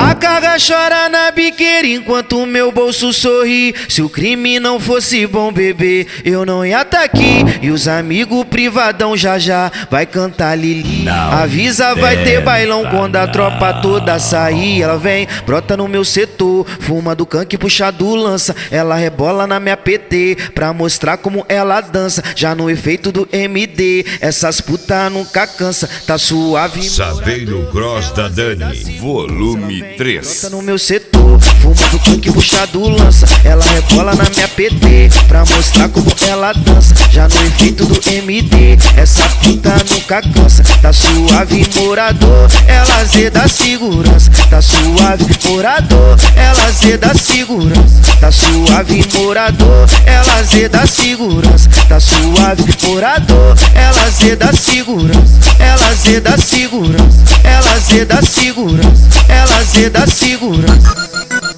A carga chora na biqueira enquanto meu bolso sorri. Se o crime não fosse bom, bebê, eu não ia tá aqui. E os amigos privadão já já vai cantar Lili. Avisa, vai ter bailão quando a tropa toda sair. Ela vem, brota no meu setor, fuma do canque, puxa do lança. Ela rebola na minha PT pra mostrar como ela dança. Já no efeito do MD, essas putas nunca cansa. Tá suave. Saveiro Gross da Dani, volume 3. Brota no meu setor, fuma do canque, puxa do lança. Ela rebola na minha PT pra mostrar como ela dança. Já no efeito do MD, essa puta nunca cansa. Tá suave, morador, ela zeda segurança. Tá suave, morador, ela zeda segurança. Tá suave, morador, ela zeda segurança. Tá suave, morador, ela zeda segurança. Ela zeda segurança. Ela zeda segurança. Ela zeda segurança.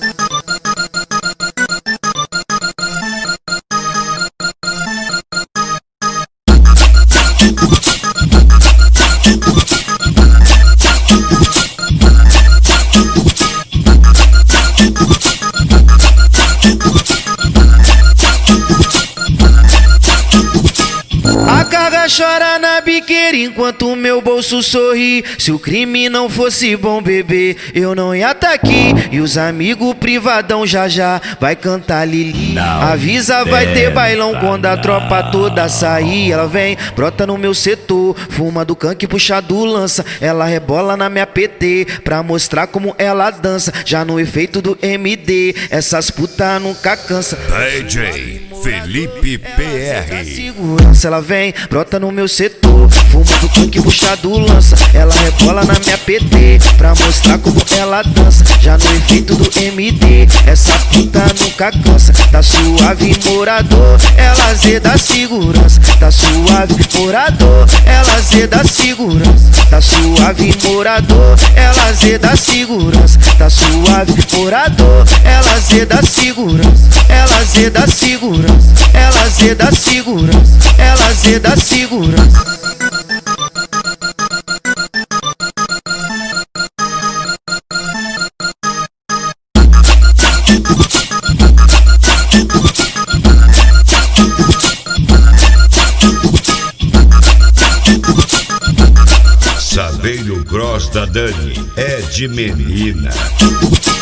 A carga chora na biqueira enquanto meu bolso sorri. Se o crime não fosse bom, bebê, eu não ia tá aqui. E os amigos privadão já já vai cantar Lili. Avisa, vai ter bailão quando a tropa toda sair. Ela vem, brota no meu setor, fuma do canque, puxa do lança. Ela rebola na minha PT pra mostrar como ela dança. Já no efeito do MD, essas putas nunca cansa. DJ Felipe PR. Segurança, ela vem, brota no meu setor, fuma do canque, puxa do lança. Ela rebola na minha PT pra mostrar como ela dança. Já no efeito do MD, essa puta nunca cansa. Tá suave, morador, ela zeda segurança. Tá suave, morador, ela zeda segurança. Tá suave, morador, ela zeda segurança. Tá suave, morador, ela zeda segurança. Ela zeda segurança. Ela zeda segurança. Ela zeda segurança. Saveiro Gross da Dani é de menina.